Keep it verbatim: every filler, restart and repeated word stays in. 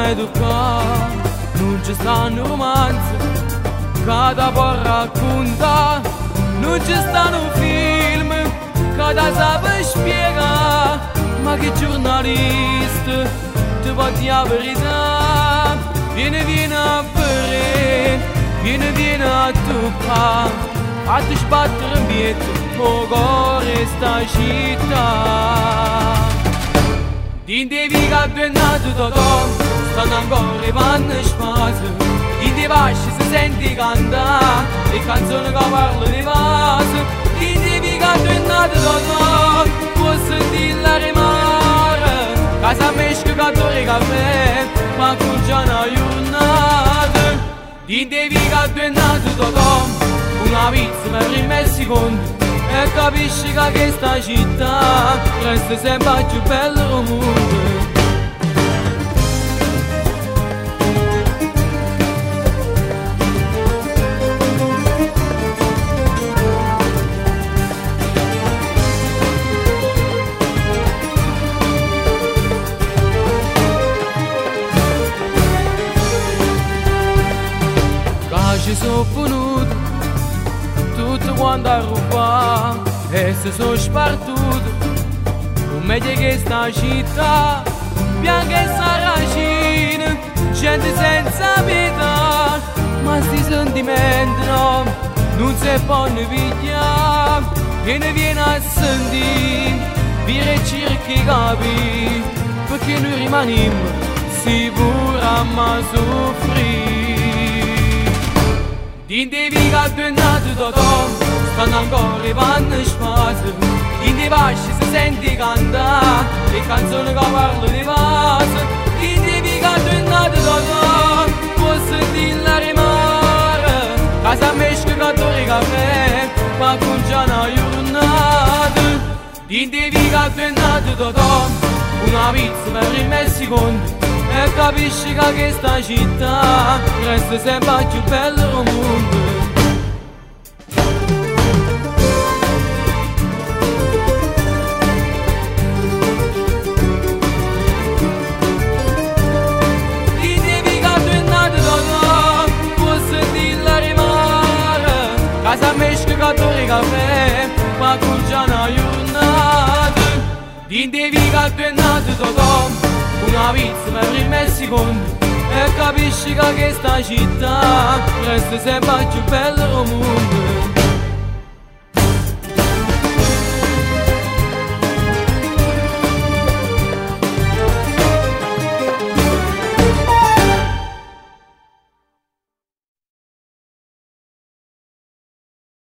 educato, non ci stanno romanzi, cada può raccontare, non ci stanno film, cada sape spiega, ma che giornalista ti può dire la verità, vieni vieni a bere, vieni vieni a toccare, a ti sbattere in pietro, o cuore sta città. Din devi che tu è nato da te, stanno ancora i panni spasi, din dei vasci si senti cantare, le canzoni che parlano di vasi, din devi che tu è nato da te, puoi sentire la rimare, casa mesca che tu caffè, ma con già una giornata, din devi che tu è nato da te, una pizza per rimessi secondi, e capisci che questa città resta sempre più bella del mondo. Ci sono venuto tutto quanto a rubare e se sono spartuto come di questa città, bianca e saracina, gente senza pietà, ma sti sentimenti no, non si possono pigliare, vieni vieni a sentire, vieni e cerchi capi, perché noi rimaniamo sicuri a soffrire. Din devi che tu è nato da te, stanno ancora i panni spasi, din dei vasci si senti cantare, le canzoni che parlano di vasi, din devi che tu è nato da te, puoi sentire la rimare, casa mesca che tu caffè, ma con già una giornata, din devi che tu è nato da te, una pizza per rimessi conti, e capisci che questa città resta sempre più bella del mondo. Ti devi che tu è nato da te, puoi sentire la rimare, casa mesca che tu caffè, ma con già una giornata, ti devi che tu è nato da te, una pizza per rimessi conti, e capisci che questa città resta sempre più bella del mondo.